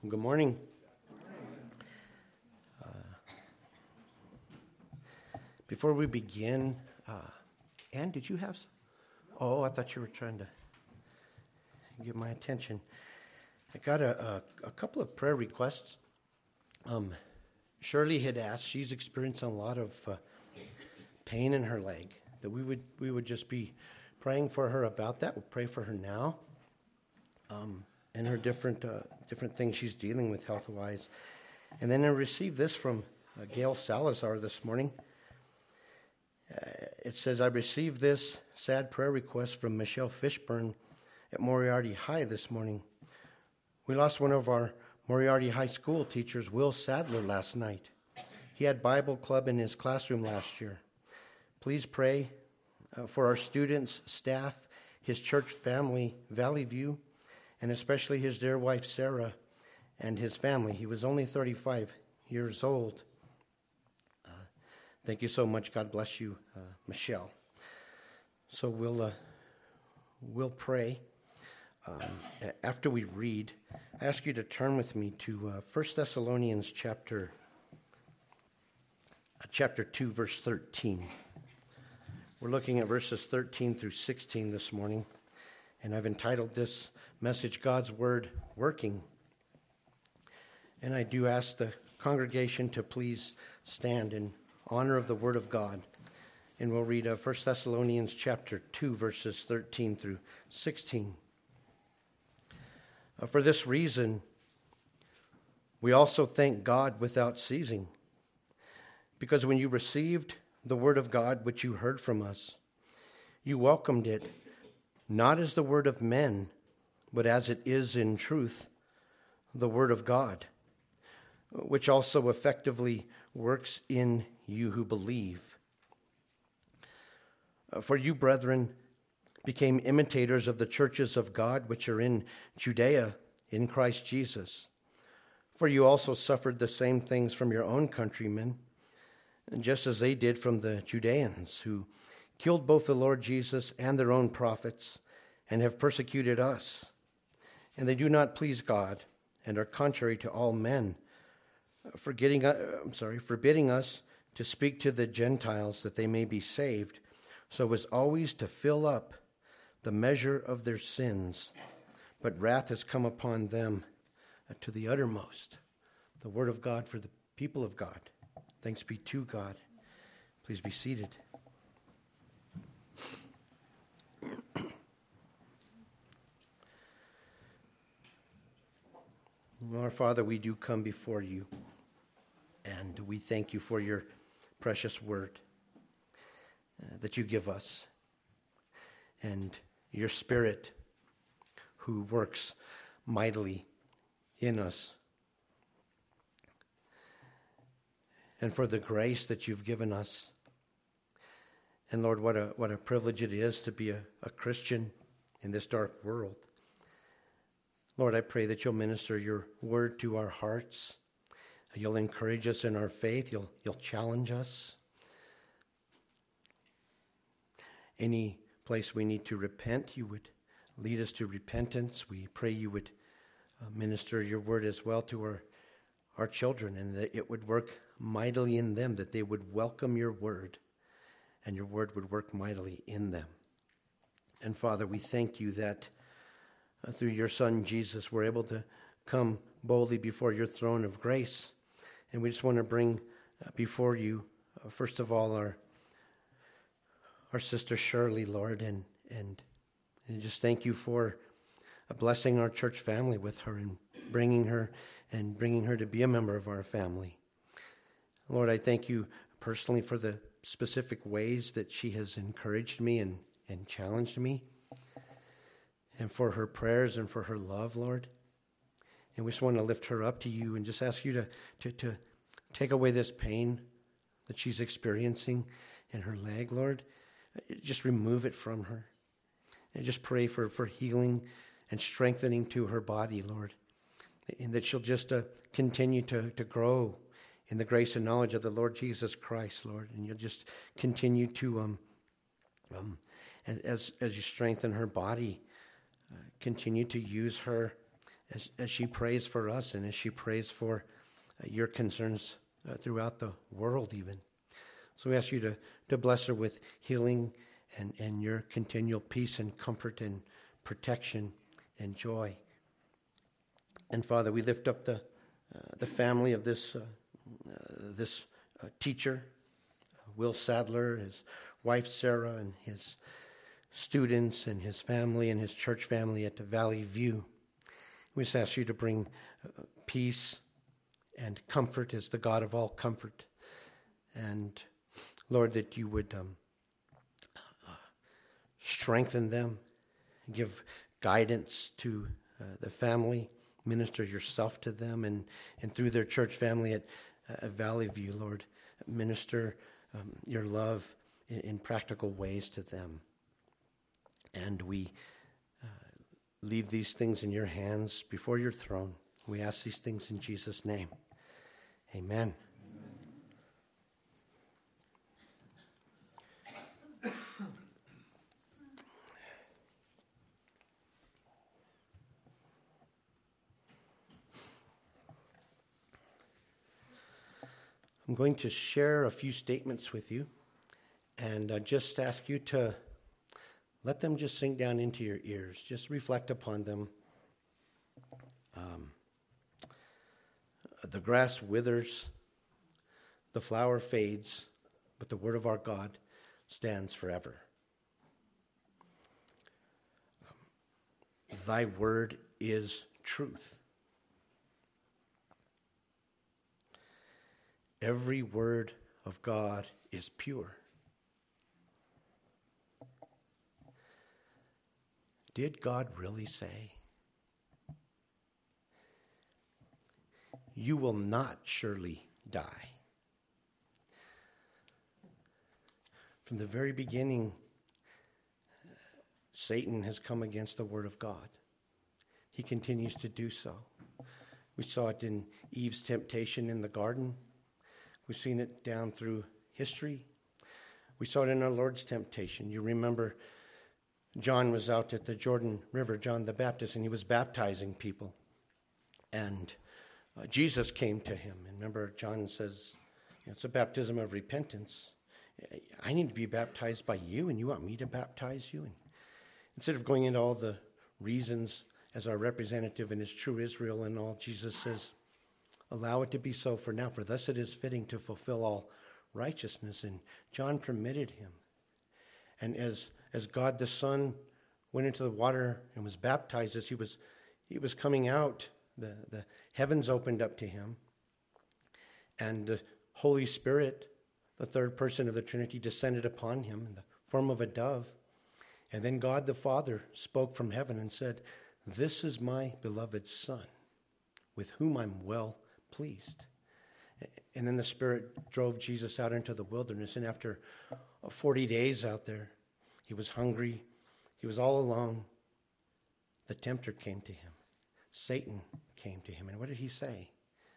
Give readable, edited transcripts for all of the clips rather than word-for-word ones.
Good morning. Before we begin, Ann, did you have some? Oh, I thought you were trying to get my attention. I got a couple of prayer requests. Shirley had asked, she's experiencing a lot of pain in her leg, that we would just be praying for her about that. We'll pray for her now. And her different things she's dealing with health-wise. And then I received this from Gail Salazar this morning. It says, I received this sad prayer request from Michelle Fishburne at Moriarty High this morning. We lost one of our Moriarty High School teachers, Will Sadler, last night. He had Bible club in his classroom last year. Please pray for our students, staff, his church family, Valley View, and especially his dear wife, Sarah, and his family. He was only 35 years old. Thank you so much. God bless you, Michelle. So we'll pray. After we read, I ask you to turn with me to 1 Thessalonians chapter 2, verse 13. We're looking at verses 13 through 16 this morning, and I've entitled this message, God's Word Working. And I do ask the congregation to please stand in honor of the Word of God. And we'll read 1 Thessalonians chapter 2, verses 13 through 16. For this reason, we also thank God without ceasing, because when you received the Word of God which you heard from us, you welcomed it, not as the word of men, but as it is in truth, the Word of God, which also effectively works in you who believe. For you, brethren, became imitators of the churches of God which are in Judea in Christ Jesus. For you also suffered the same things from your own countrymen, just as they did from the Judeans, who killed both the Lord Jesus and their own prophets, and have persecuted us. And they do not please God, and are contrary to all men, forbidding us to speak to the Gentiles that they may be saved, so as always to fill up the measure of their sins. But wrath has come upon them to the uttermost. The word of God for the people of God. Thanks be to God. Please be seated. Our Father, we do come before you, and we thank you for your precious word that you give us, and your Spirit who works mightily in us, and for the grace that you've given us. And Lord, what a privilege it is to be a Christian in this dark world. Lord, I pray that you'll minister your word to our hearts. You'll encourage us in our faith. You'll challenge us. Any place we need to repent, you would lead us to repentance. We pray you would minister your word as well to our children, and that it would work mightily in them, that they would welcome your word, and your word would work mightily in them. And Father, we thank you that through your Son, Jesus, we're able to come boldly before your throne of grace. And we just want to bring before you, first of all, our sister Shirley, Lord, and just thank you for blessing our church family with her and bringing her to be a member of our family. Lord, I thank you personally for the specific ways that she has encouraged me and challenged me, and for her prayers and for her love, Lord. And we just want to lift her up to you and just ask you to take away this pain that she's experiencing in her leg, Lord. Just remove it from her. And just pray for healing and strengthening to her body, Lord. And that she'll just continue to grow in the grace and knowledge of the Lord Jesus Christ, Lord. And you'll just continue to, as you strengthen her body, continue to use her as she prays for us and as she prays for your concerns throughout the world even. So we ask you to bless her with healing and your continual peace and comfort and protection and joy. And Father, we lift up the family of this teacher, Will Sadler, his wife Sarah, and his students and his family and his church family at the Valley View. We just ask you to bring peace and comfort as the God of all comfort. And Lord, that you would strengthen them, give guidance to the family, minister yourself to them, and through their church family at Valley View, Lord, minister your love in practical ways to them. And we leave these things in your hands before your throne. We ask these things in Jesus' name. Amen. I'm going to share a few statements with you and just ask you to let them just sink down into your ears. Just reflect upon them. The grass withers, the flower fades, but the word of our God stands forever. Thy word is truth. Every word of God is pure. Did God really say? You will not surely die. From the very beginning, Satan has come against the word of God. He continues to do so. We saw it in Eve's temptation in the garden. We've seen it down through history. We saw it in our Lord's temptation. You remember John was out at the Jordan River, John the Baptist, and he was baptizing people. And Jesus came to him. And remember, John says, it's a baptism of repentance. I need to be baptized by you, and you want me to baptize you? And instead of going into all the reasons as our representative in his true Israel and all, Jesus says, allow it to be so for now, for thus it is fitting to fulfill all righteousness. And John permitted him. And as God the Son went into the water and was baptized, as he was coming out, the heavens opened up to him, and the Holy Spirit, the third person of the Trinity, descended upon him in the form of a dove. And then God the Father spoke from heaven and said, this is my beloved Son, with whom I'm well pleased. And then the Spirit drove Jesus out into the wilderness, and after 40 days out there, he was hungry, he was all alone. The tempter came to him. Satan came to him, and what did he say?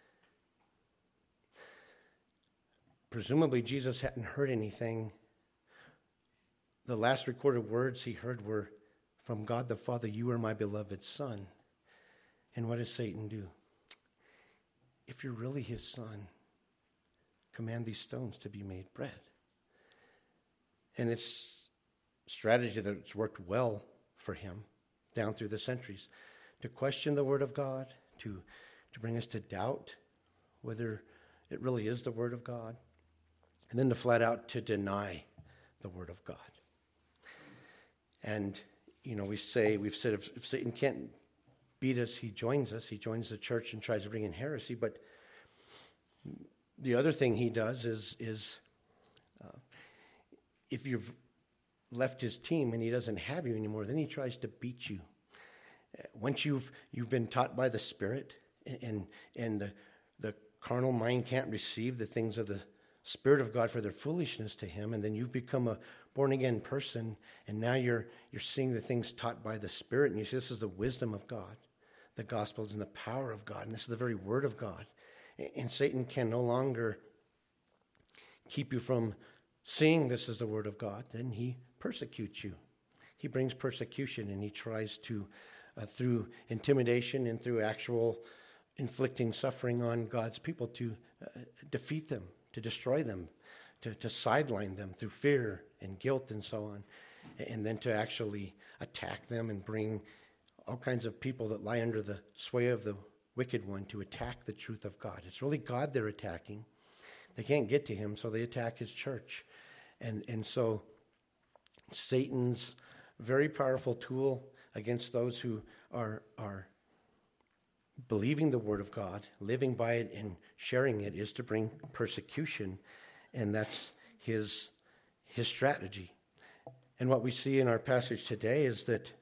Presumably Jesus hadn't heard anything. The last recorded words he heard were from God the Father, you are my beloved Son. And what does Satan do? If you're really his Son, command these stones to be made bread. And it's a strategy that's worked well for him down through the centuries, to question the Word of God, to bring us to doubt whether it really is the Word of God, and then to flat out to deny the Word of God. And, we've said if Satan can't beat us, he joins the church and tries to bring in heresy. But the other thing he does is if you've left his team and he doesn't have you anymore, then he tries to beat you. Once you've been taught by the Spirit, and the carnal mind can't receive the things of the Spirit of God for their foolishness to him, and then you've become a born-again person, and now you're seeing the things taught by the Spirit, and you see this is the wisdom of God. The gospel is in the power of God, and this is the very word of God. And Satan can no longer keep you from seeing this as the word of God. Then he persecutes you. He brings persecution, and he tries to through intimidation and through actual inflicting suffering on God's people to defeat them, to destroy them, to sideline them through fear and guilt and so on, and then to actually attack them and bring all kinds of people that lie under the sway of the wicked one to attack the truth of God. It's really God they're attacking. They can't get to him, so they attack his church. And so Satan's very powerful tool against those who are believing the word of God, living by it and sharing it, is to bring persecution. And that's his strategy. And what we see in our passage today is that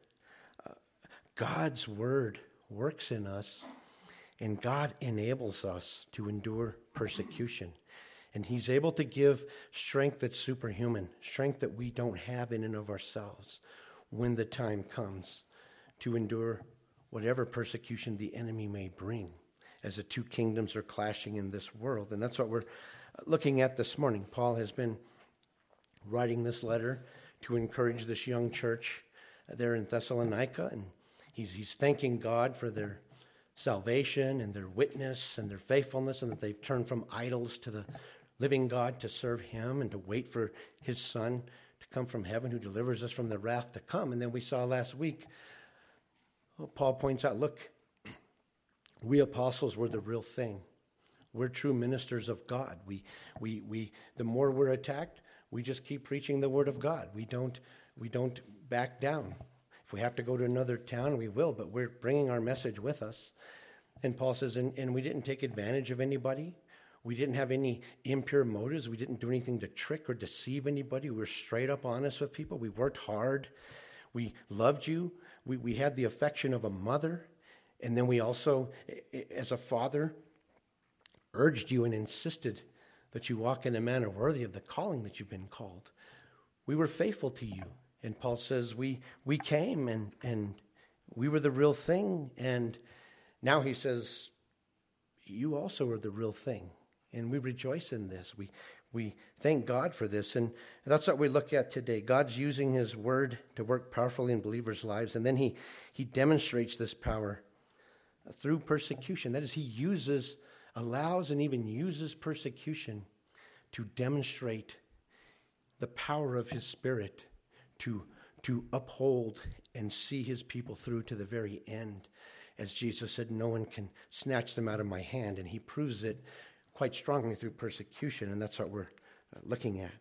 God's word works in us, and God enables us to endure persecution. And he's able to give strength that's superhuman, strength that we don't have in and of ourselves when the time comes to endure whatever persecution the enemy may bring as the two kingdoms are clashing in this world. And that's what we're looking at this morning. Paul has been writing this letter to encourage this young church there in Thessalonica, and he's thanking God for their salvation and their witness and their faithfulness, and that they've turned from idols to the living God to serve him and to wait for his Son to come from heaven who delivers us from the wrath to come. And then we saw last week, Paul points out, look, we apostles were the real thing. We're true ministers of God. We the more we're attacked, we just keep preaching the word of God. We don't back down. If we have to go to another town, we will, but we're bringing our message with us. And Paul says, and we didn't take advantage of anybody. We didn't have any impure motives. We didn't do anything to trick or deceive anybody. We were straight up honest with people. We worked hard. We loved you. We had the affection of a mother. And then we also, as a father, urged you and insisted that you walk in a manner worthy of the calling that you've been called. We were faithful to you. And Paul says, we came and we were the real thing. And now he says, you also are the real thing. And we rejoice in this. We thank God for this. And that's what we look at today. God's using his word to work powerfully in believers' lives. And then he demonstrates this power through persecution. That is, he allows and even uses persecution to demonstrate the power of his Spirit to uphold and see his people through to the very end. As Jesus said, no one can snatch them out of my hand. And he proves it quite strongly through persecution, and that's what we're looking at.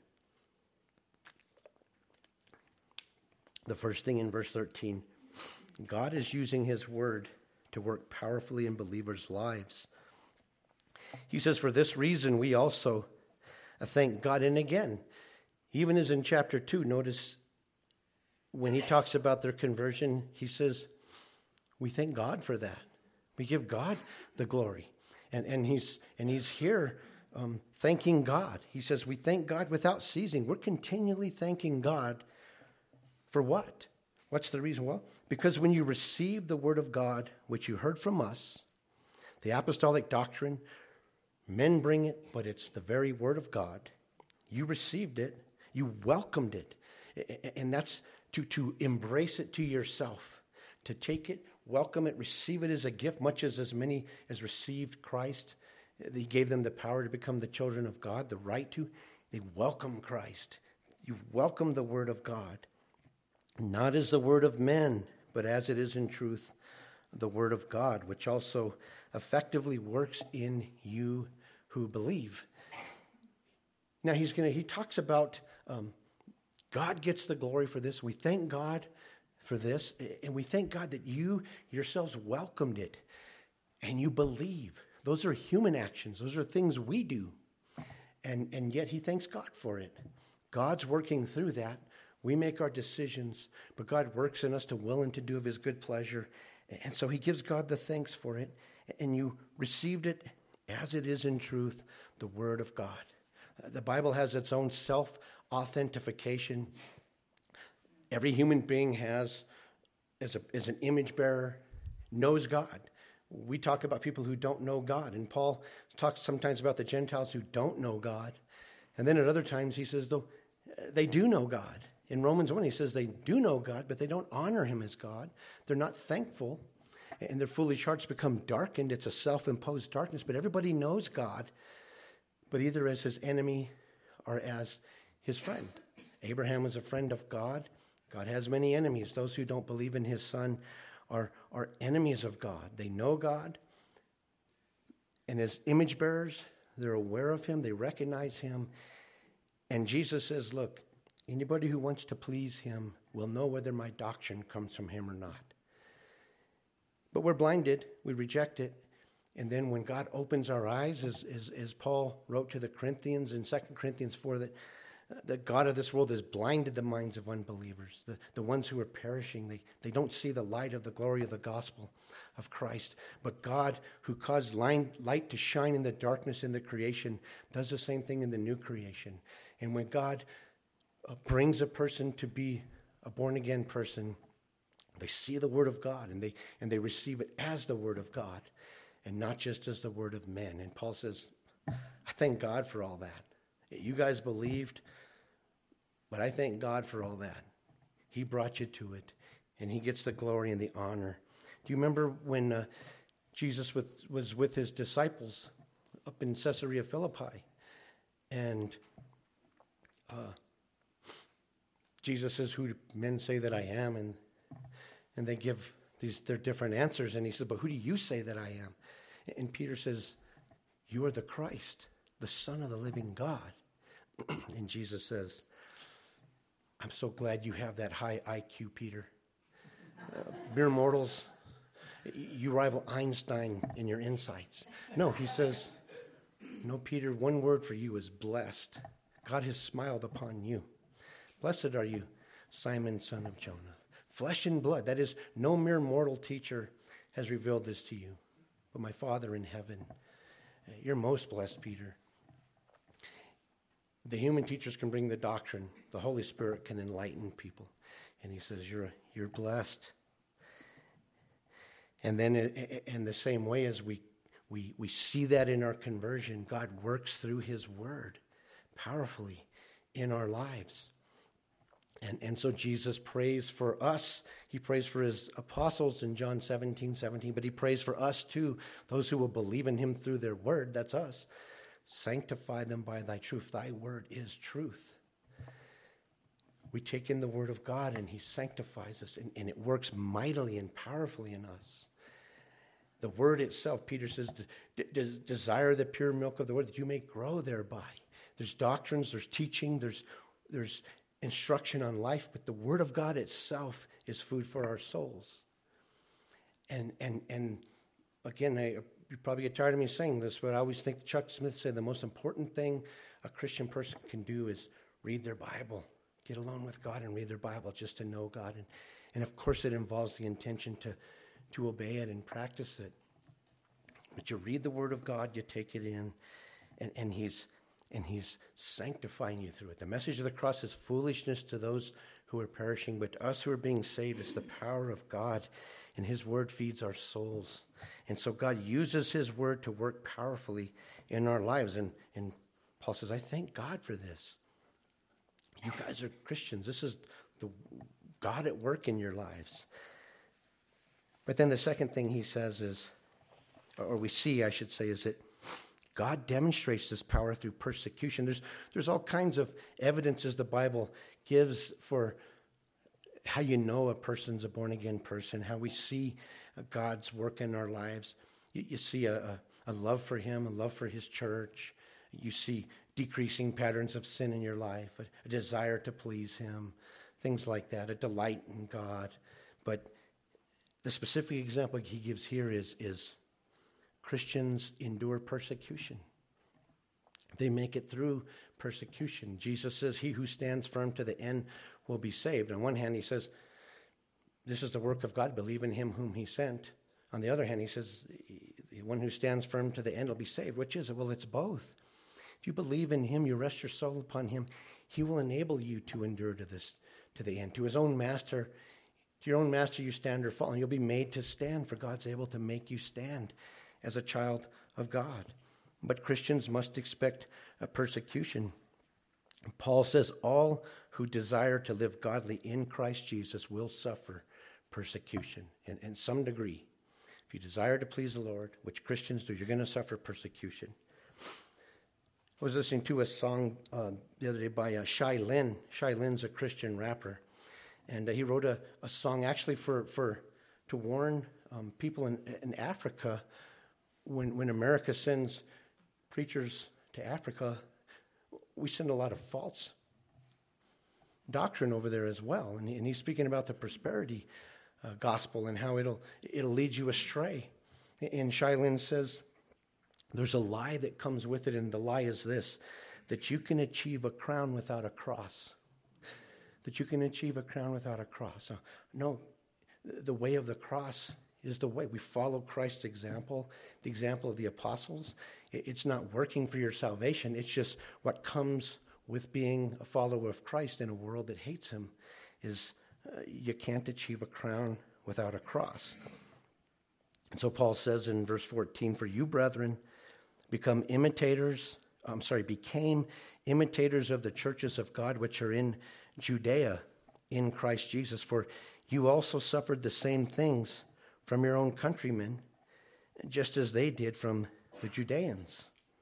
The first thing in verse 13, God is using his word to work powerfully in believers' lives. He says, for this reason we also thank God. And again, even as in chapter 2, notice when he talks about their conversion, he says, we thank God for that. We give God the glory. And he's here thanking God. He says, we thank God without ceasing. We're continually thanking God for what? What's the reason? Well, because when you received the word of God, which you heard from us, the apostolic doctrine, men bring it, but it's the very word of God. You received it. You welcomed it. And that's to embrace it to yourself, to take it, welcome it, receive it as a gift, much as many as received Christ. He gave them the power to become the children of God, the right to. They welcome Christ. You've welcomed the word of God, not as the word of men, but as it is in truth, the word of God, which also effectively works in you who believe. Now he talks about God gets the glory for this. We thank God for this, and we thank God that you yourselves welcomed it and you believe. Those are human actions. Those are things we do. And yet he thanks God for it. God's working through that. We make our decisions, but God works in us to will and to do of his good pleasure. And so he gives God the thanks for it. And you received it as it is in truth, the word of God. The Bible has its own self-authentication. Every human being has, as an image bearer, knows God. We talk about people who don't know God, and Paul talks sometimes about the Gentiles who don't know God. And then at other times he says, though, they do know God. In Romans 1, he says they do know God, but they don't honor him as God. They're not thankful, and their foolish hearts become darkened. It's a self-imposed darkness, but everybody knows God, but either as his enemy or as his friend. Abraham was a friend of God. God has many enemies. Those who don't believe in his son are enemies of God. They know God, and as image bearers, they're aware of him. They recognize him. And Jesus says, look, anybody who wants to please him will know whether my doctrine comes from him or not. But we're blinded. We reject it. And then when God opens our eyes, as Paul wrote to the Corinthians in 2 Corinthians 4, that the God of this world has blinded the minds of unbelievers, the ones who are perishing. They don't see the light of the glory of the gospel of Christ. But God, who caused light to shine in the darkness in the creation, does the same thing in the new creation. And when God brings a person to be a born-again person, they see the word of God, and they receive it as the word of God, and not just as the word of men. And Paul says, I thank God for all that. You guys believed, but I thank God for all that. He brought you to it, and he gets the glory and the honor. Do you remember when Jesus was with his disciples up in Caesarea Philippi, and Jesus says, who do men say that I am? And they give their different answers, and he says, but who do you say that I am? And Peter says, you are the Christ, the Son of the living God. And Jesus says, I'm so glad you have that high IQ, Peter. Mere mortals, you rival Einstein in your insights. No, he says, no, Peter, one word for you is blessed. God has smiled upon you. Blessed are you, Simon, son of Jonah. Flesh and blood, that is, no mere mortal teacher has revealed this to you, but my Father in heaven. You're most blessed, Peter. The human teachers can bring the doctrine. The Holy Spirit can enlighten people. And he says, you're blessed. And then in the same way as we see that in our conversion, God works through his word powerfully in our lives. And so Jesus prays for us. He prays for his apostles in John 17:17, but he prays for us too, those who will believe in him through their word. That's us. Sanctify them by thy truth. Thy word is truth. We take in the word of God and he sanctifies us, and it works mightily and powerfully in us. The word itself, Peter says, desire the pure milk of the word that you may grow thereby. There's doctrines, there's teaching, there's instruction on life, but the word of God itself is food for our souls. And again, you probably get tired of me saying this, but I always think Chuck Smith said the most important thing a Christian person can do is read their Bible. Get alone with God and read their Bible just to know God. And of course it involves the intention to obey it and practice it. But you read the word of God, you take it in, and he's sanctifying you through it. The message of the cross is foolishness to those who are perishing, but to us who are being saved, it's the power of God, and his word feeds our souls. And so God uses his word to work powerfully in our lives. And Paul says, I thank God for this. You guys are Christians. This is the God at work in your lives. But then the second thing he says is, or we see, I should say, is that God demonstrates this power through persecution. There's all kinds of evidences the Bible gives for how you know a person's a born-again person, how we see God's work in our lives. You see a love for him, a love for his church. You see decreasing patterns of sin in your life, a desire to please him, things like that, a delight in God. But the specific example he gives here is Christians endure persecution. They make it through persecution. Jesus says, he who stands firm to the end will be saved. On one hand, he says, this is the work of God, believe in him whom he sent. On the other hand, he says, the one who stands firm to the end will be saved. Which is it? Well, it's both. If you believe in him, you rest your soul upon him, he will enable you to endure to the end. To his own master, to your own master you stand or fall, and you'll be made to stand, for God's able to make you stand as a child of God. But Christians must expect a persecution. Paul says all who desire to live godly in Christ Jesus will suffer persecution in some degree. If you desire to please the Lord, which Christians do, you're going to suffer persecution. I was listening to a song the other day by Shai Linne. Shai Linne's a Christian rapper. And he wrote a song actually to warn people in Africa when America sends preachers to Africa. We send a lot of false doctrine over there as well. And he's speaking about the prosperity gospel and how it'll lead you astray. And Shai Linne says, there's a lie that comes with it, and the lie is this, that you can achieve a crown without a cross. That you can achieve a crown without a cross. No, the way of the cross is the way. We follow Christ's example, the example of the apostles. It's not working for your salvation. It's just what comes with being a follower of Christ in a world that hates him is you can't achieve a crown without a cross. And so Paul says in verse 14, for you, brethren, became imitators of the churches of God which are in Judea in Christ Jesus. For you also suffered the same things from your own countrymen, just as they did from the Judeans.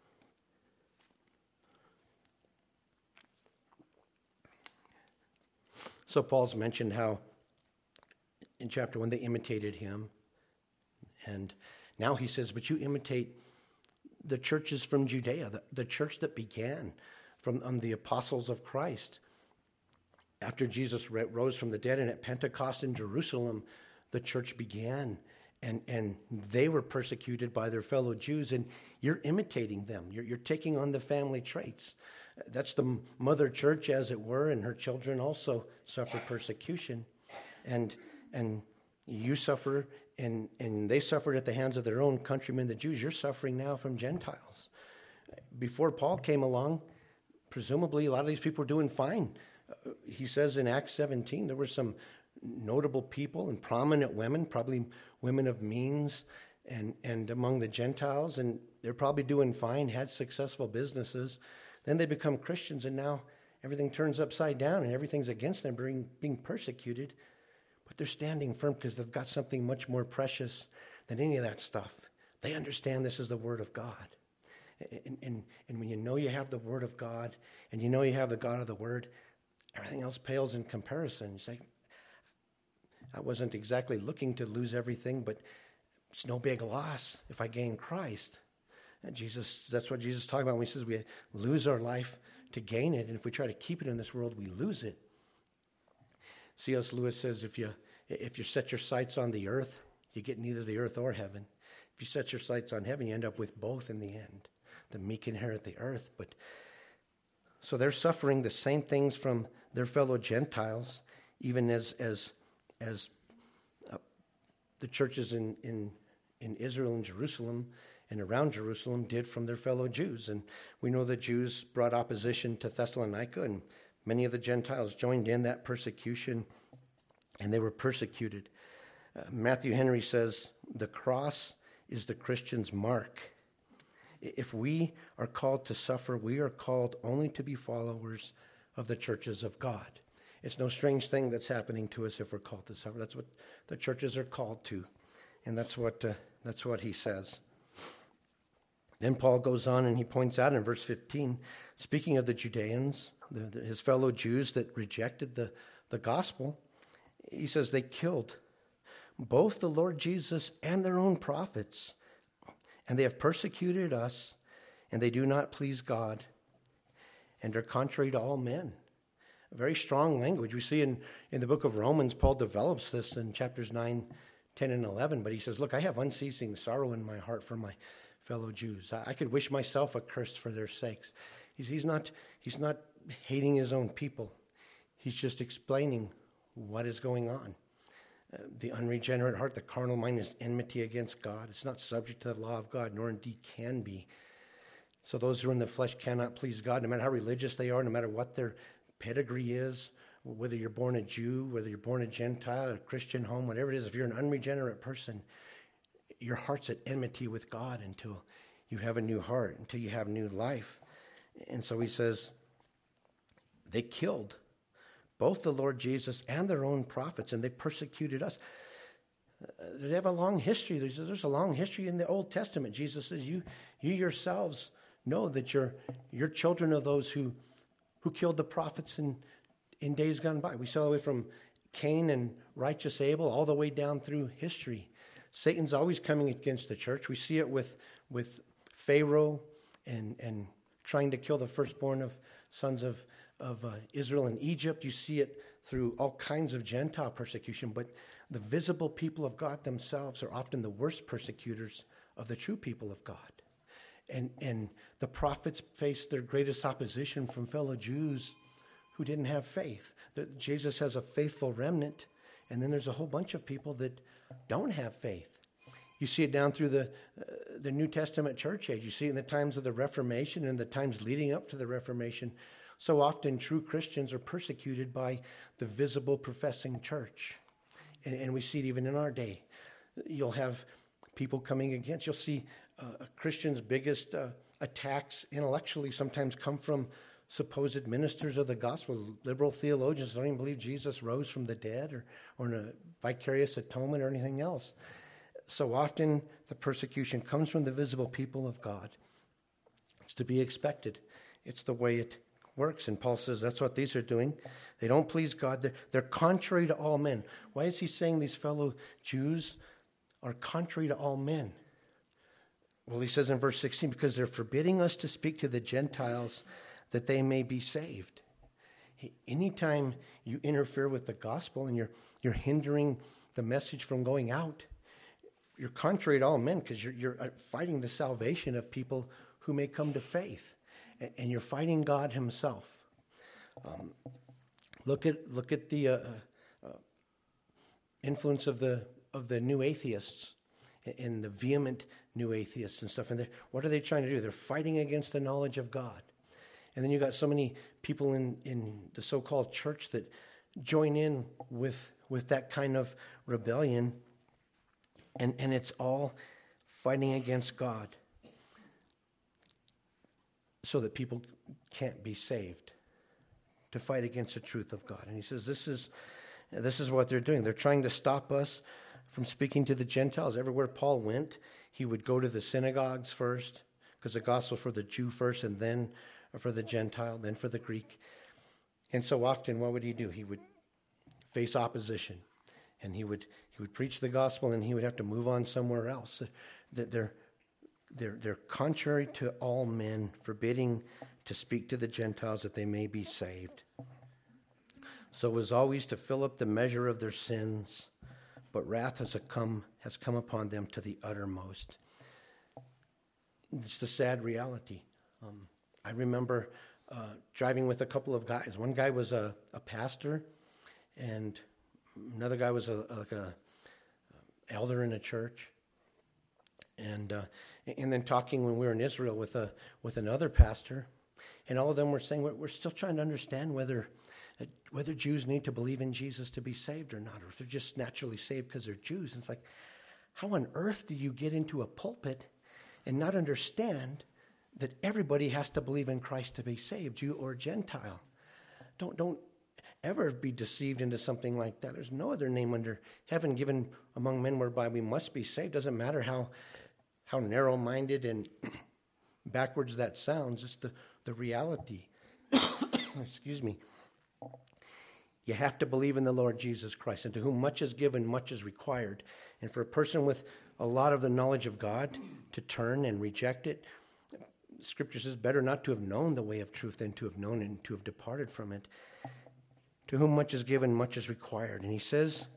So Paul's mentioned how in chapter 1 they imitated him. And now he says, but you imitate the churches from Judea, the church that began from the apostles of Christ. After Jesus rose from the dead and at Pentecost in Jerusalem, the church began. And they were persecuted by their fellow Jews, and you're imitating them. You're taking on the family traits. That's the mother church, as it were, and her children also suffer persecution. And you suffer, and they suffered at the hands of their own countrymen, the Jews. You're suffering now from Gentiles. Before Paul came along, presumably a lot of these people were doing fine. He says in Acts 17, there were some notable people and prominent women, probably women of means, and among the Gentiles, and they're probably doing fine, had successful businesses. Then they become Christians, and now everything turns upside down, and everything's against them being persecuted. But they're standing firm because they've got something much more precious than any of that stuff. They understand this is the Word of God. And when you know you have the Word of God, and you know you have the God of the Word, everything else pales in comparison. You say, I wasn't exactly looking to lose everything, but it's no big loss if I gain Christ. And that's what Jesus is talking about when he says we lose our life to gain it, and if we try to keep it in this world, we lose it. C.S. Lewis says if you set your sights on the earth, you get neither the earth or heaven. If you set your sights on heaven, you end up with both in the end. The meek inherit the earth. So they're suffering the same things from their fellow Gentiles, even as the churches in Israel and Jerusalem and around Jerusalem did from their fellow Jews. And we know the Jews brought opposition to Thessalonica, and many of the Gentiles joined in that persecution, and they were persecuted. Matthew Henry says, the cross is the Christian's mark. If we are called to suffer, we are called only to be followers of the churches of God. It's no strange thing that's happening to us if we're called to suffer. That's what the churches are called to, and that's what he says. Then Paul goes on and he points out in verse 15, speaking of the Judeans, his fellow Jews that rejected the gospel, he says they killed both the Lord Jesus and their own prophets, and they have persecuted us, and they do not please God, and are contrary to all men. A very strong language. We see in the book of Romans, Paul develops this in chapters 9, 10, and 11, but he says, look, I have unceasing sorrow in my heart for my fellow Jews. I could wish myself accursed for their sakes. He's not hating his own people. He's just explaining what is going on. The unregenerate heart, the carnal mind, is enmity against God. It's not subject to the law of God, nor indeed can be. So those who are in the flesh cannot please God, no matter how religious they are, no matter what their pedigree is, whether you're born a Jew, whether you're born a Gentile, a Christian home, whatever it is. If you're an unregenerate person, your heart's at enmity with God until you have a new heart, until you have new life. And so he says, They killed both the Lord Jesus and their own prophets, and they persecuted us. They have a long history. There's a long history in the Old Testament. Jesus says, you yourselves know that you're children of those who killed the prophets in days gone by. We saw all the way from Cain and righteous Abel all the way down through history. Satan's always coming against the church. We see it with Pharaoh and trying to kill the firstborn of sons of Israel in Egypt. You see it through all kinds of Gentile persecution, but the visible people of God themselves are often the worst persecutors of the true people of God. And the prophets faced their greatest opposition from fellow Jews who didn't have faith. Jesus has a faithful remnant, and then there's a whole bunch of people that don't have faith. You see it down through the New Testament church age. You see it in the times of the Reformation and the times leading up to the Reformation. So often true Christians are persecuted by the visible professing church. And we see it even in our day. You'll have people coming against. You'll see Christians' biggest attacks intellectually sometimes come from supposed ministers of the gospel, liberal theologians who don't even believe Jesus rose from the dead or in a vicarious atonement or anything else. So often the persecution comes from the visible people of God. It's to be expected. It's the way it works. And Paul says that's what these are doing. They don't please God. They're contrary to all men. Why is he saying these fellow Jews are contrary to all men? Well, he says in verse 16, because they're forbidding us to speak to the Gentiles that they may be saved. Anytime you interfere with the gospel and you're hindering the message from going out, you're contrary to all men because you're fighting the salvation of people who may come to faith. And you're fighting God himself. Look at the influence of the new atheists and the vehement new atheists and stuff. And what are they trying to do? They're fighting against the knowledge of God. And then you got so many people in the so-called church that join in with that kind of rebellion. And it's all fighting against God so that people can't be saved, to fight against the truth of God. And he says this is what they're doing. They're trying to stop us from speaking to the Gentiles. Everywhere Paul went, he would go to the synagogues first, because the gospel for the Jew first, and then for the Gentile, then for the Greek. And so often, what would he do? He would face opposition, and he would preach the gospel, and he would have to move on somewhere else. They're contrary to all men, forbidding to speak to the Gentiles that they may be saved. So it was always to fill up the measure of their sins, but wrath has come upon them to the uttermost. It's the sad reality. I remember driving with a couple of guys. One guy was a pastor, and another guy was like a elder in a church. And then talking when we were in Israel with another pastor, and all of them were saying we're still trying to understand whether Jews need to believe in Jesus to be saved or not, or if they're just naturally saved because they're Jews. And it's like, how on earth do you get into a pulpit and not understand that everybody has to believe in Christ to be saved, Jew or Gentile? Don't ever be deceived into something like that. There's no other name under heaven given among men whereby we must be saved. Doesn't matter how narrow-minded and backwards that sounds. It's the reality. Excuse me. You have to believe in the Lord Jesus Christ, and to whom much is given, much is required. And for a person with a lot of the knowledge of God to turn and reject it, Scripture says, better not to have known the way of truth than to have known it and to have departed from it. To whom much is given, much is required. And he says,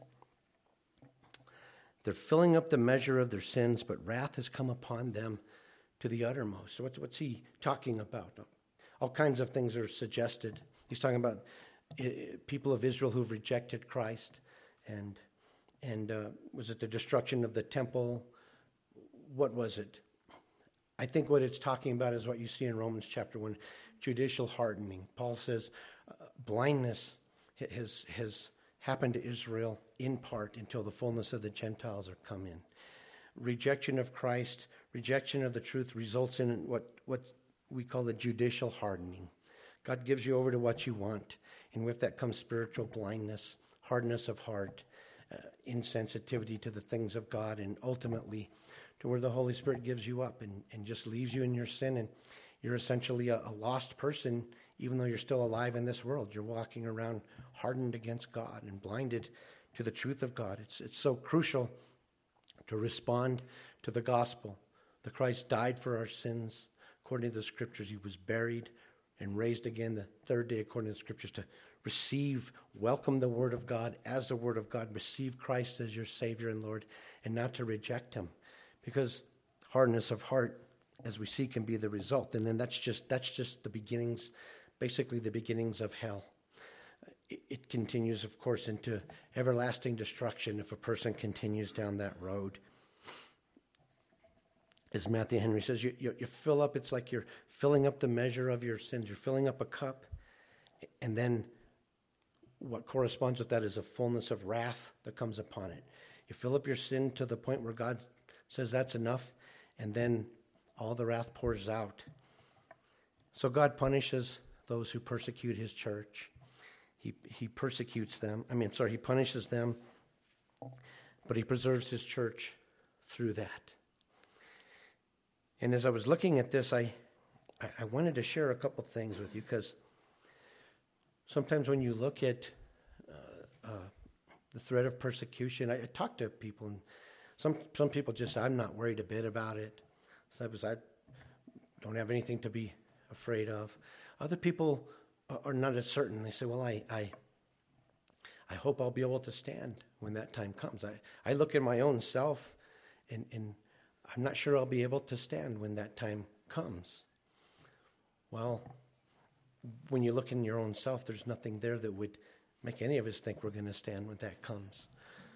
they're filling up the measure of their sins, but wrath has come upon them to the uttermost. So what's he talking about? All kinds of things are suggested. He's talking about people of Israel who've rejected Christ, and was it the destruction of the temple? What was it? I think what it's talking about is what you see in Romans chapter 1, judicial hardening. Paul says blindness has happened to Israel in part until the fullness of the Gentiles are come in. Rejection of Christ, rejection of the truth results in what we call the judicial hardening. God gives you over to what you want. And with that comes spiritual blindness, hardness of heart, insensitivity to the things of God, and ultimately to where the Holy Spirit gives you up and just leaves you in your sin. And you're essentially a lost person, even though you're still alive in this world. You're walking around hardened against God and blinded to the truth of God. It's so crucial to respond to the gospel. The Christ died for our sins. According to the scriptures, he was buried and raised again the third day, according to the scriptures, to receive, welcome the word of God as the word of God, receive Christ as your Savior and Lord, and not to reject him. Because hardness of heart, as we see, can be the result. And then that's just the beginnings, basically the beginnings of hell. It continues, of course, into everlasting destruction if a person continues down that road. As Matthew Henry says, you fill up, it's like you're filling up the measure of your sins. You're filling up a cup, and then what corresponds with that is a fullness of wrath that comes upon it. You fill up your sin to the point where God says that's enough, and then all the wrath pours out. So God punishes those who persecute his church. He persecutes them. He punishes them, but he preserves his church through that. And as I was looking at this, I wanted to share a couple things with you, because sometimes when you look at the threat of persecution, I talk to people, and some people just say, I'm not worried a bit about it. Some people say, I don't have anything to be afraid of. Other people are not as certain. They say, well, I hope I'll be able to stand when that time comes. I look at my own self, and I'm not sure I'll be able to stand when that time comes. Well, when you look in your own self, there's nothing there that would make any of us think we're going to stand when that comes.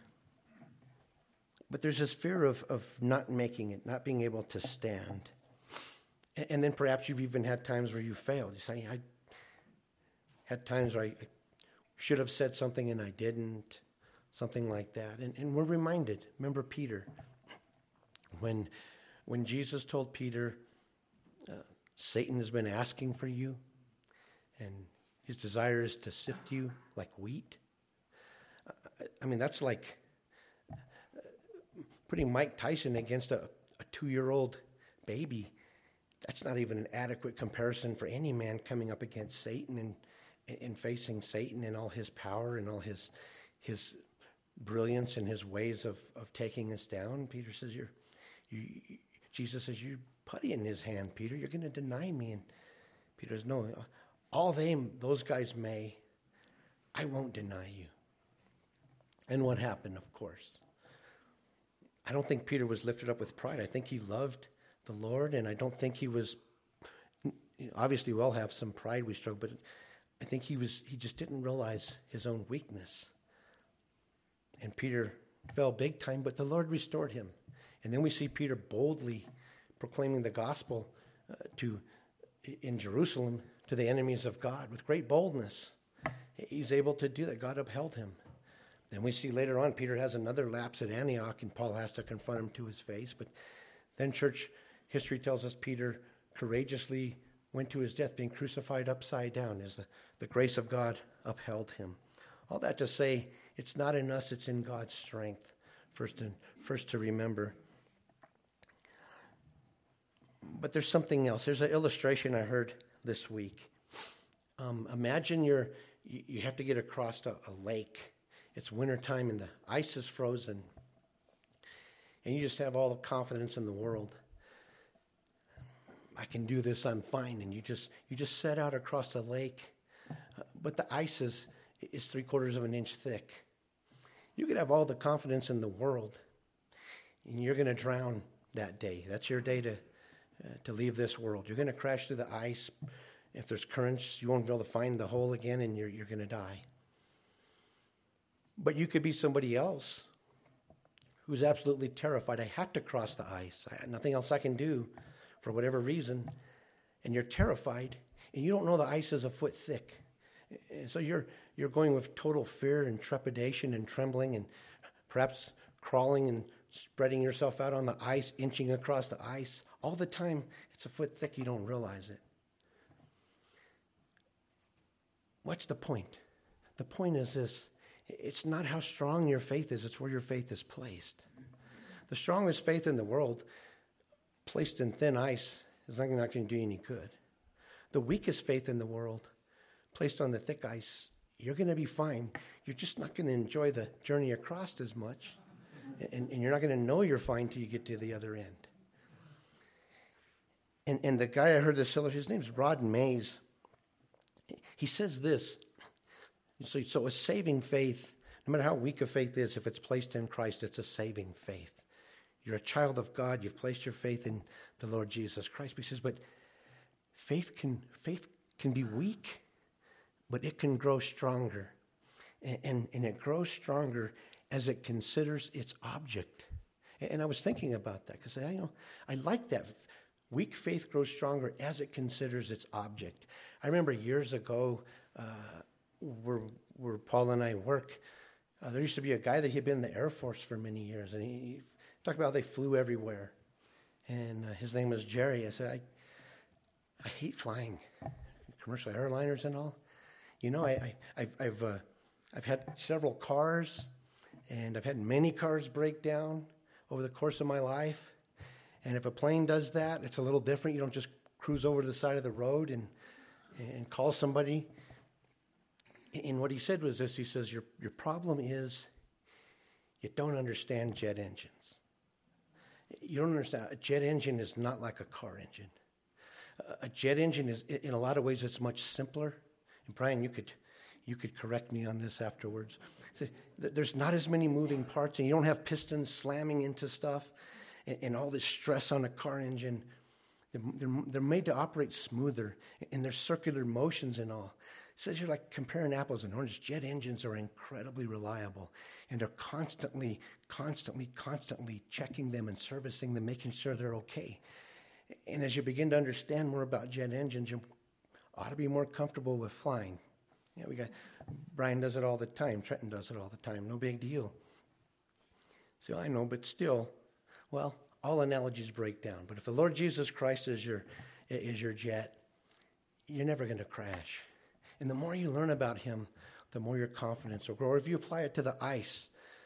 But there's this fear of not making it, not being able to stand. And then perhaps you've even had times where you failed. You say, I had times where I should have said something and I didn't, something like that. And we're reminded, remember Peter, when Jesus told Peter, Satan has been asking for you, and his desire is to sift you like wheat. That's like putting Mike Tyson against a 2-year-old baby. That's not even an adequate comparison for any man coming up against Satan and facing Satan and all his power and all his brilliance and his ways of taking us down. Peter says, Jesus says, you're putty in his hand, Peter. You're going to deny me. And Peter says, no, those guys may. I won't deny you. And what happened, of course? I don't think Peter was lifted up with pride. I think he loved the Lord, and I don't think he was, obviously we all have some pride we struggle, but I think he just didn't realize his own weakness. And Peter fell big time, but the Lord restored him. And then we see Peter boldly proclaiming the gospel in Jerusalem to the enemies of God with great boldness. He's able to do that. God upheld him. Then we see later on Peter has another lapse at Antioch, and Paul has to confront him to his face. But then church history tells us Peter courageously went to his death, being crucified upside down, as the grace of God upheld him. All that to say, it's not in us, it's in God's strength, first to remember. But there's something else. There's an illustration I heard this week. Imagine you have to get across a lake. It's wintertime and the ice is frozen. And you just have all the confidence in the world. I can do this, I'm fine. And you just set out across the lake. But the ice is 3/4 of an inch thick. You could have all the confidence in the world, and you're going to drown that day. That's your day to leave this world. You're going to crash through the ice. If there's currents, you won't be able to find the hole again, and you're going to die. But you could be somebody else who's absolutely terrified. I have to cross the ice. Nothing else I can do for whatever reason. And you're terrified, and you don't know the ice is a foot thick. And so you're going with total fear and trepidation and trembling, and perhaps crawling and spreading yourself out on the ice, inching across the ice. All the time, it's a foot thick. You don't realize it. what's the point? The point is this. It's not how strong your faith is, it's where your faith is placed. The strongest faith in the world, placed in thin ice, is not going to do you any good. The weakest faith in the world, placed on the thick ice, you're going to be fine. You're just not going to enjoy the journey across as much. And you're not going to know you're fine till you get to the other end. And the guy I heard this, his name's Rod Mays. He says this. So a saving faith, no matter how weak a faith is, if it's placed in Christ, it's a saving faith. You're a child of God. You've placed your faith in the Lord Jesus Christ. But he says, but faith can be weak, but it can grow stronger. And it grows stronger as it considers its object. And I was thinking about that because I like that. Weak faith grows stronger as it considers its object. I remember years ago, where Paul and I work, there used to be a guy that had been in the Air Force for many years, and he talked about how they flew everywhere. And his name was Jerry. I said, I hate flying, commercial airliners and all. I've had several cars, and I've had many cars break down over the course of my life. And if a plane does that, it's a little different. You don't just cruise over to the side of the road and call somebody. And what he said was this. He says, your problem is you don't understand jet engines. You don't understand. A jet engine is not like a car engine. A jet engine is, in a lot of ways, it's much simpler. And Brian, you could correct me on this afterwards. So there's not as many moving parts, and you don't have pistons slamming into stuff and all this stress on a car engine. They're made to operate smoother, and there's circular motions and all. It says you're like comparing apples and oranges. Jet engines are incredibly reliable, and they're constantly checking them and servicing them, making sure they're okay. And as you begin to understand more about jet engines, you ought to be more comfortable with flying. Brian does it all the time. Trenton does it all the time. No big deal. So I know, but still, well, all analogies break down. But if the Lord Jesus Christ is your jet, you're never going to crash. And the more you learn about him, the more your confidence will grow. Or if you apply it to the ice,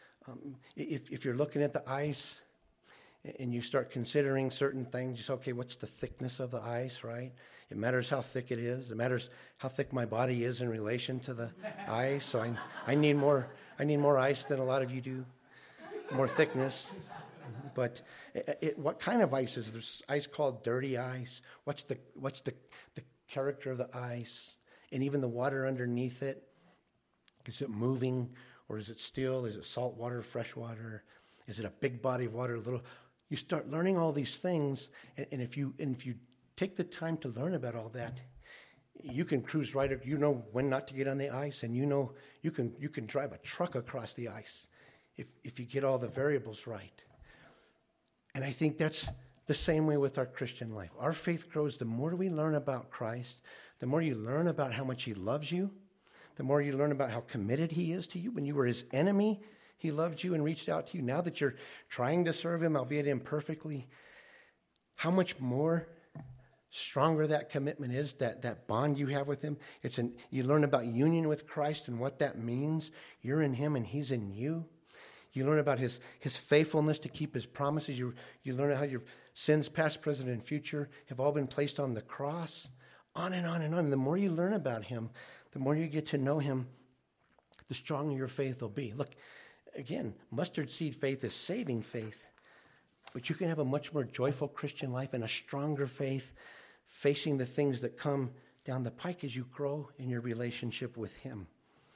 if you're looking at the ice and you start considering certain things, you say, okay, what's the thickness of the ice, right? It matters how thick it is. It matters how thick my body is in relation to the ice. So I need more ice than a lot of you do, more thickness. But what kind of ice is there? There's ice called dirty ice. What's the character of the ice? And even the water underneath it, is it moving or is it still? Is it salt water, fresh water? Is it a big body of water, little? You start learning all these things, and if you take the time to learn about all that, you can cruise right. You know when not to get on the ice, and you know you can drive a truck across the ice if you get all the variables right. And I think that's the same way with our Christian life. Our faith grows the more we learn about Christ, the more you learn about how much he loves you, the more you learn about how committed he is to you. When you were his enemy, he loved you and reached out to you. Now that you're trying to serve him, albeit imperfectly, how much more stronger that commitment is, that bond you have with him. You learn about union with Christ and what that means. You're in him and he's in you. You learn about his faithfulness to keep his promises. You learn how your sins, past, present, and future, have all been placed on the cross. On and on and on. And the more you learn about him, the more you get to know him, the stronger your faith will be. Look, again, mustard seed faith is saving faith. But you can have a much more joyful Christian life and a stronger faith facing the things that come down the pike as you grow in your relationship with him.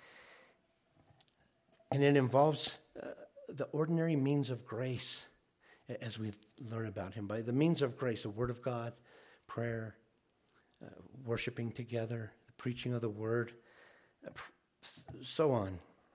And it involves the ordinary means of grace as we learn about him. By the means of grace, the word of God, prayer, worshiping together, the preaching of the word, so on.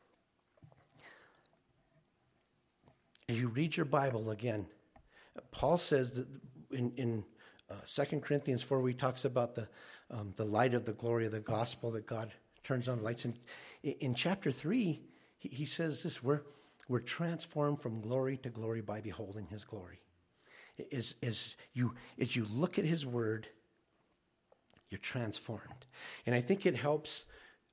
As you read your Bible again, Paul says that in 2 Corinthians 4, where he talks about the light of the glory of the gospel, that God turns on the lights. And in chapter 3, he says this, we're transformed from glory to glory by beholding his glory. As you look at his word, you're transformed. And I think it helps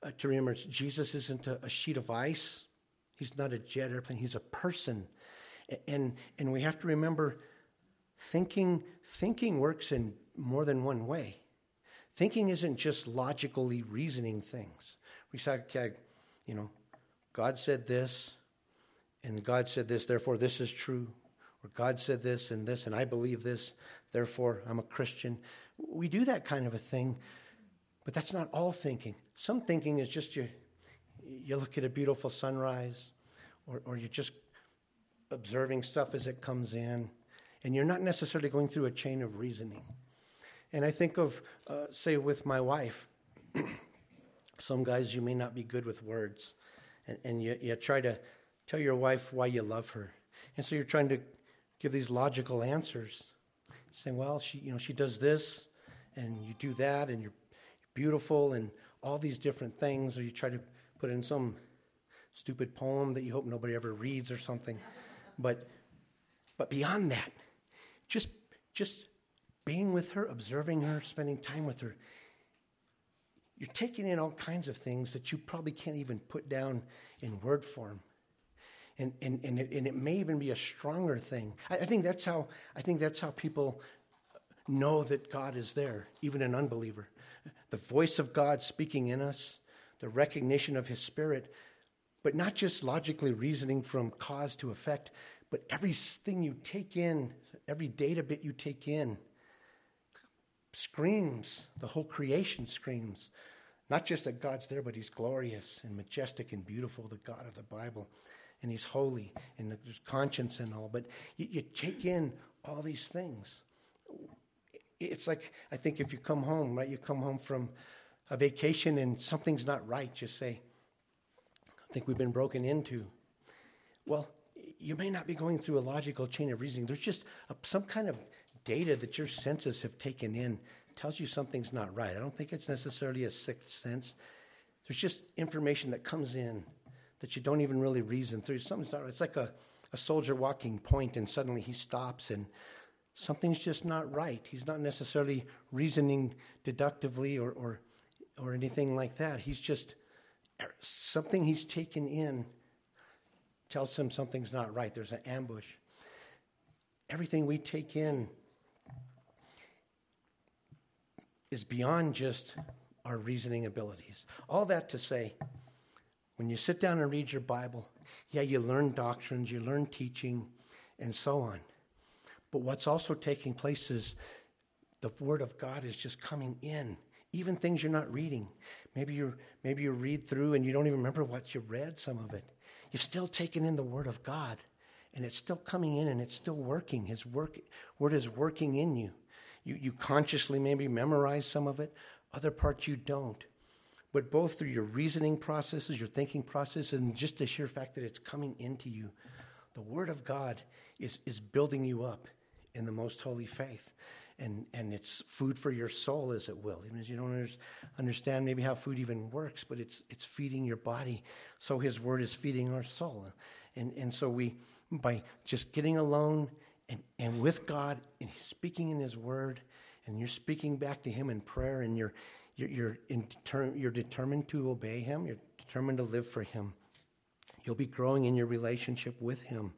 to remember Jesus isn't a sheet of ice. He's not a jet airplane. He's a person. And we have to remember thinking works in more than one way. Thinking isn't just logically reasoning things. We say, okay, God said this, and God said this, therefore this is true. Or God said this, and I believe this, therefore I'm a Christian. We do that kind of a thing, but that's not all thinking. Some thinking is just you look at a beautiful sunrise, or you're just observing stuff as it comes in, and you're not necessarily going through a chain of reasoning. And I think of, say, with my wife, some guys, you may not be good with words, and you try to tell your wife why you love her. And so you're trying to give these logical answers, saying, well, she does this, and you do that, and you're beautiful, and all these different things, or you try to put in some stupid poem that you hope nobody ever reads or something. But beyond that, just being with her, observing her, spending time with her, you're taking in all kinds of things that you probably can't even put down in word form. And it may even be a stronger thing. I think that's how people know that God is there, even an unbeliever. The voice of God speaking in us, the recognition of his Spirit, but not just logically reasoning from cause to effect, but everything you take in, every data bit you take in, screams, the whole creation screams, not just that God's there, but he's glorious and majestic and beautiful, the God of the Bible, and he's holy, and there's conscience and all, but you take in all these things. It's like, I think if you come home, right, you come home from a vacation and something's not right, just say, I think we've been broken into. Well, you may not be going through a logical chain of reasoning. There's just some kind of data that your senses have taken in tells you something's not right. I don't think it's necessarily a sixth sense. There's just information that comes in that you don't even really reason through. Something's not right. It's like a soldier walking point, and suddenly he stops, and something's just not right. He's not necessarily reasoning deductively or anything like that. He's just, something he's taken in tells him something's not right. There's an ambush. Everything we take in is beyond just our reasoning abilities. All that to say, when you sit down and read your Bible, yeah, you learn doctrines, you learn teaching, and so on. But what's also taking place is the Word of God is just coming in, even things you're not reading. Maybe you read through and you don't even remember what you read, some of it. You're still taking in the Word of God, and it's still coming in, and it's still working. His Word is working in you. You consciously maybe memorize some of it, other parts you don't. But both through your reasoning processes, your thinking process, and just the sheer fact that it's coming into you, the Word of God is building you up in the most holy faith. And it's food for your soul, as it will. Even as you don't understand maybe how food even works, but it's feeding your body. So his Word is feeding our soul. And so we, by just getting alone and with God, and he's speaking in his Word, and you're speaking back to him in prayer, and you're determined to obey him, you're determined to live for him, you'll be growing in your relationship with him.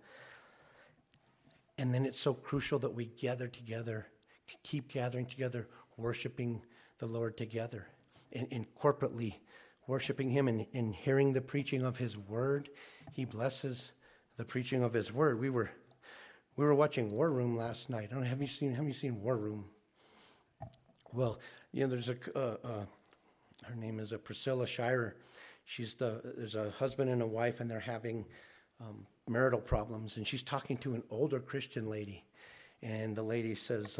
And then it's so crucial that we gather together, keep gathering together, worshiping the Lord together, and corporately worshiping him and hearing the preaching of his Word. He blesses the preaching of his Word. We were watching War Room last night. I don't know, have you seen War Room? Well, there's her name is Priscilla Shirer. There's a husband and a wife, and they're having marital problems, and she's talking to an older Christian lady, and the lady says,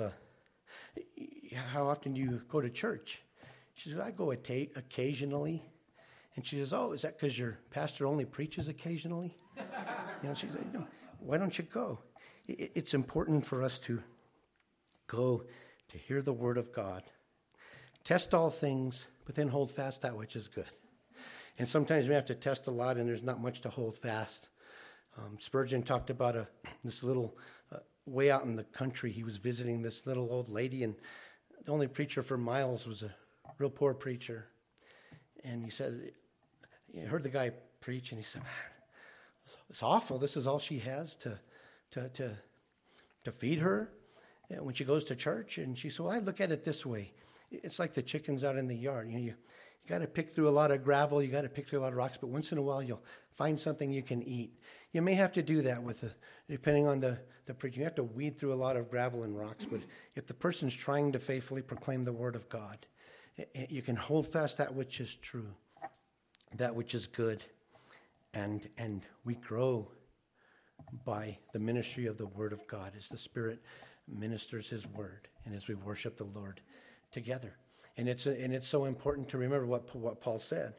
how often do you go to church? She says, I go occasionally. And she says, oh, is that because your pastor only preaches occasionally? She says, why don't you go? It's important for us to go to hear the Word of God. Test all things, but then hold fast that which is good. And sometimes we have to test a lot, and there's not much to hold fast. Spurgeon talked about this little way out in the country. He was visiting this little old lady, and the only preacher for miles was a real poor preacher. And he said, he heard the guy preach, and he said, man, it's awful. This is all she has to feed her when she goes to church. And she said, well, I look at it this way. It's like the chickens out in the yard. You got to pick through a lot of gravel. You got to pick through a lot of rocks. But once in a while, you'll find something you can eat. You may have to do that depending on the preaching. You have to weed through a lot of gravel and rocks. But if the person's trying to faithfully proclaim the word of God, you can hold fast that which is true, that which is good. And we grow by the ministry of the word of God as the Spirit ministers his word and as we worship the Lord together. And it's so important to remember what Paul said.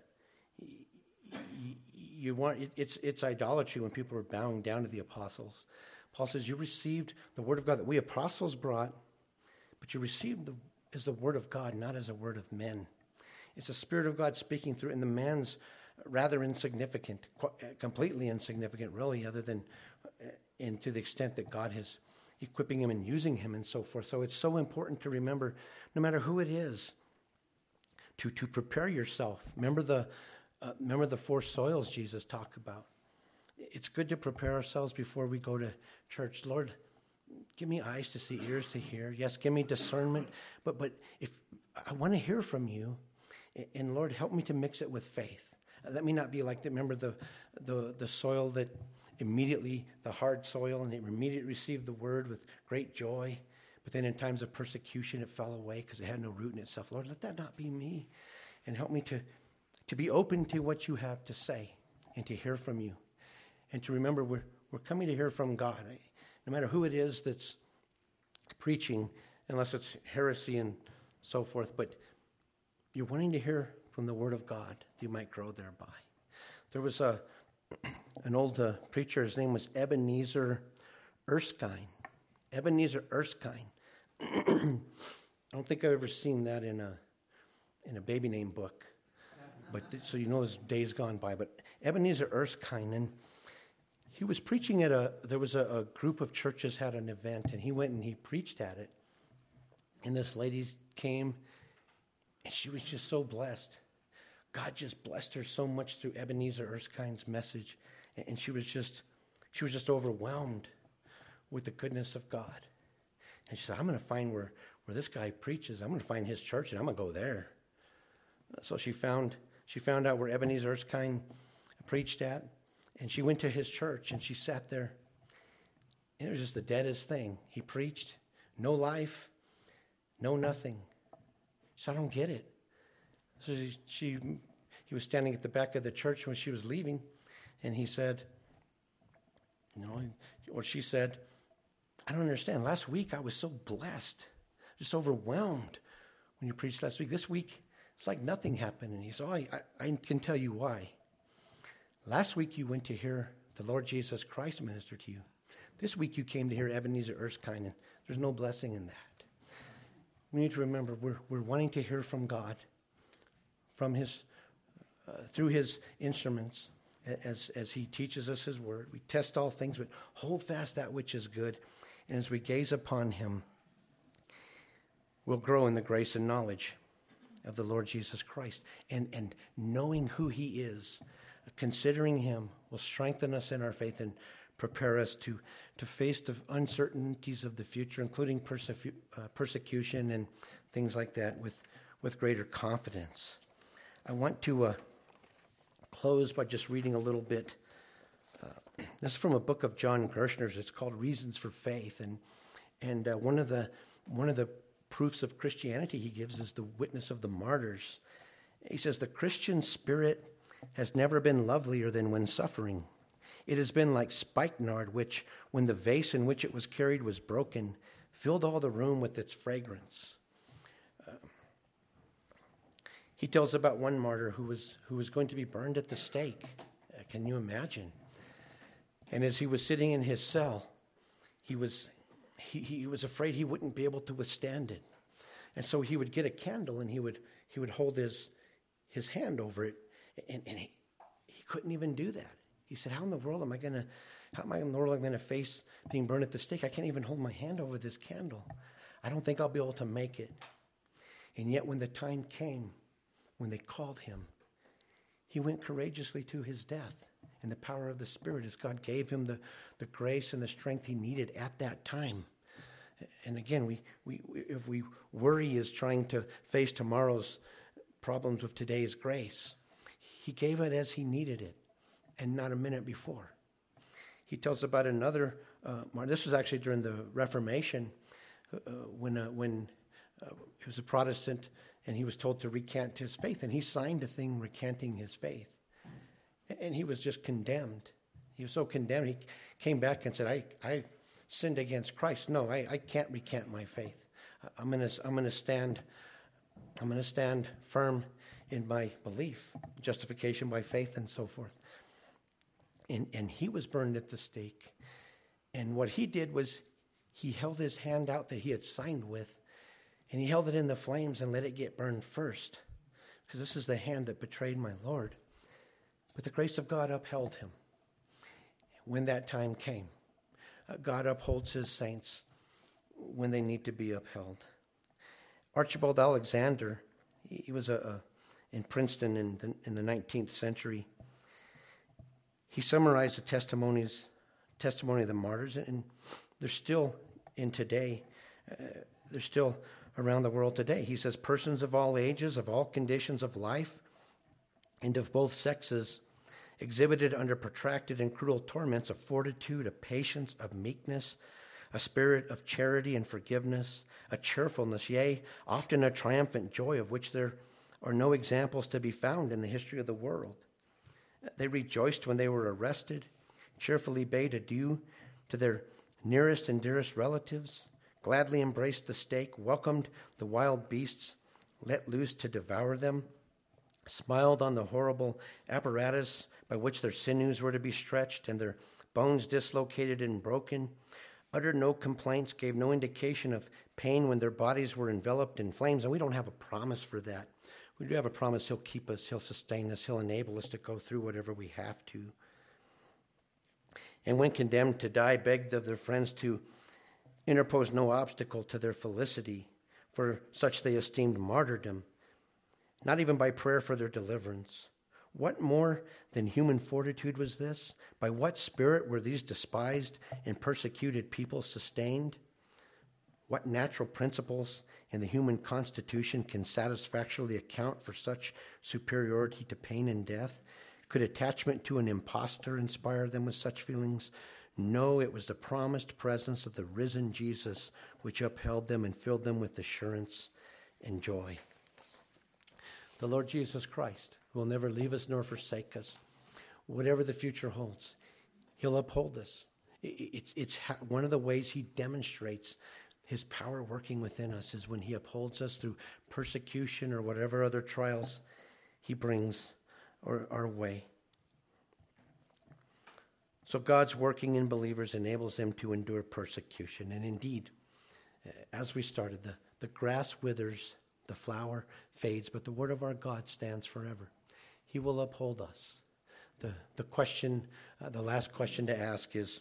It's idolatry when people are bowing down to the apostles. Paul says you received the word of God that we apostles brought, but you received as the word of God, not as a word of men. It's the Spirit of God speaking through, and the man's rather insignificant, completely insignificant, really, other than and to the extent that God is equipping him and using him and so forth. So it's so important to remember, no matter who it is, to prepare yourself. Remember the four soils Jesus talked about. It's good to prepare ourselves before we go to church. Lord, give me eyes to see, ears to hear. Yes, give me discernment. But if I want to hear from you, and Lord, help me to mix it with faith. Let me not be like remember the soil that immediately, the hard soil, and it immediately received the word with great joy. But then in times of persecution, it fell away because it had no root in itself. Lord, let that not be me. And help me to be open to what you have to say and to hear from you. And to remember we're coming to hear from God. No matter who it is that's preaching, unless it's heresy and so forth, but you're wanting to hear from the word of God that you might grow thereby. There was an old preacher, his name was Ebenezer Erskine. Ebenezer Erskine. I don't think I've ever seen that in a baby name book, but so you know his days gone by. But Ebenezer Erskine, and he was preaching there was a group of churches had an event, and he went and he preached at it. And this lady came, and she was just so blessed. God just blessed her so much through Ebenezer Erskine's message, and she was just overwhelmed with the goodness of God. And she said, I'm going to find where this guy preaches. I'm going to find his church, and I'm going to go there. So she found out where Ebenezer Erskine preached at, and she went to his church, and she sat there. And it was just the deadest thing. He preached, no life, no nothing. She said, I don't get it. So he was standing at the back of the church when she was leaving, and he said, or she said, I don't understand. Last week I was so blessed, just overwhelmed when you preached last week. This week, it's like nothing happened. And he said, I can tell you why. Last week you went to hear the Lord Jesus Christ minister to you. This week you came to hear Ebenezer Erskine, and there's no blessing in that. We need to remember we're wanting to hear from God, from through his instruments, as he teaches us his word. We test all things, but hold fast that which is good. And as we gaze upon him, we'll grow in the grace and knowledge of the Lord Jesus Christ. And knowing who he is, considering him, will strengthen us in our faith and prepare us to face the uncertainties of the future, including persecution and things like that, with greater confidence. I want to close by just reading a little bit. This is from a book of John Gershner's. It's called Reasons for Faith, and one of the proofs of Christianity he gives is the witness of the martyrs. He says the Christian spirit has never been lovelier than when suffering. It has been like spikenard, which, when the vase in which it was carried was broken, filled all the room with its fragrance. He tells about one martyr who was going to be burned at the stake. Can you imagine? And as he was sitting in his cell, he was afraid he wouldn't be able to withstand it. And so he would get a candle and he would hold his hand over it, and he couldn't even do that. He said, how in the world am I going to face being burned at the stake? I can't even hold my hand over this candle. I don't think I'll be able to make it. And yet when the time came, when they called him, he went courageously to his death in the power of the Spirit as God gave him the grace and the strength he needed at that time. And again, if we worry is trying to face tomorrow's problems with today's grace, he gave it as he needed it and not a minute before. He tells about another, this was actually during the Reformation, when he was a Protestant and he was told to recant his faith, and he signed a thing recanting his faith. And he was just condemned. He was so condemned, he came back and said, I sinned against Christ. No, I can't recant my faith. I'm gonna stand firm in my belief, justification by faith and so forth. And he was burned at the stake. And what he did was he held his hand out that he had signed with, and he held it in the flames and let it get burned first, because this is the hand that betrayed my Lord. But the grace of God upheld him when that time came. God upholds his saints when they need to be upheld. Archibald Alexander, he was in Princeton in the 19th century. He summarized the testimony of the martyrs, and they're still in today. They're still around the world today. He says, persons of all ages, of all conditions of life, and of both sexes, exhibited under protracted and cruel torments of fortitude, a patience, of meekness, a spirit of charity and forgiveness, a cheerfulness, yea, often a triumphant joy of which there are no examples to be found in the history of the world. They rejoiced when they were arrested, cheerfully bade adieu to their nearest and dearest relatives, gladly embraced the stake, welcomed the wild beasts let loose to devour them, smiled on the horrible apparatus by which their sinews were to be stretched and their bones dislocated and broken, uttered no complaints, gave no indication of pain when their bodies were enveloped in flames. And we don't have a promise for that. We do have a promise he'll keep us, he'll sustain us, he'll enable us to go through whatever we have to. And when condemned to die, begged of their friends to interpose no obstacle to their felicity, for such they esteemed martyrdom, not even by prayer for their deliverance. What more than human fortitude was this? By what spirit were these despised and persecuted people sustained? What natural principles in the human constitution can satisfactorily account for such superiority to pain and death? Could attachment to an impostor inspire them with such feelings? No, it was the promised presence of the risen Jesus which upheld them and filled them with assurance and joy. The Lord Jesus Christ, who will never leave us nor forsake us, whatever the future holds, he'll uphold us. It's one of the ways he demonstrates his power working within us is when he upholds us through persecution or whatever other trials he brings our way. So God's working in believers enables them to endure persecution. And indeed, as we started, the grass withers, the flower fades, but the word of our God stands forever. He will uphold us. The question, the last question to ask is,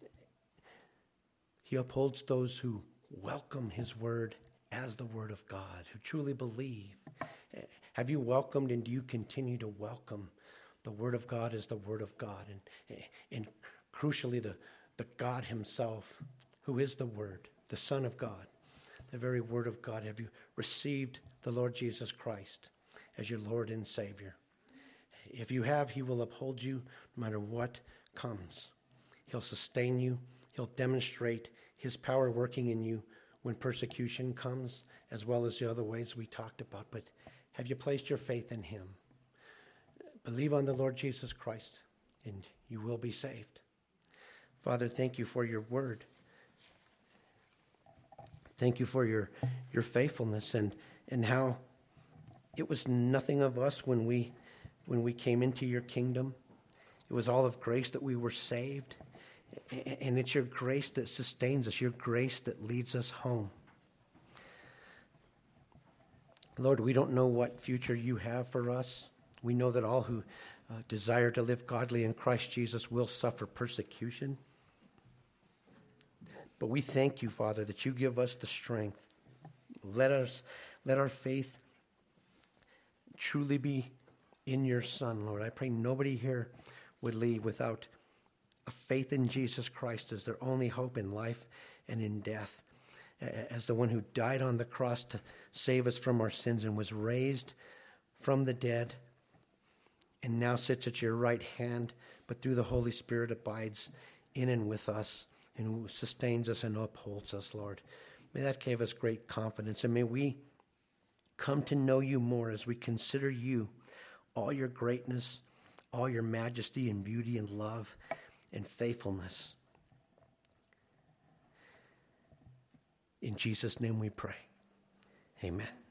he upholds those who welcome his word as the word of God, who truly believe. Have you welcomed and do you continue to welcome the word of God as the word of God? And crucially, the God himself, who is the word, the Son of God, the very word of God. Have you received the Lord Jesus Christ as your Lord and Savior? If you have, he will uphold you no matter what comes. He'll sustain you. He'll demonstrate his power working in you when persecution comes, as well as the other ways we talked about. But have you placed your faith in him? Believe on the Lord Jesus Christ, and you will be saved. Father, thank you for your word. Thank you for your faithfulness and how it was nothing of us when we came into your kingdom. It was all of grace that we were saved. And it's your grace that sustains us, your grace that leads us home. Lord, we don't know what future you have for us. We know that all who desire to live godly in Christ Jesus will suffer persecution. But we thank you, Father, that you give us the strength. Let our faith truly be in your Son, Lord. I pray nobody here would leave without a faith in Jesus Christ as their only hope in life and in death, as the one who died on the cross to save us from our sins and was raised from the dead and now sits at your right hand, but through the Holy Spirit abides in and with us and who sustains us and upholds us, Lord. May that give us great confidence, and may we come to know you more as we consider you, all your greatness, all your majesty and beauty and love and faithfulness. In Jesus' name we pray. Amen.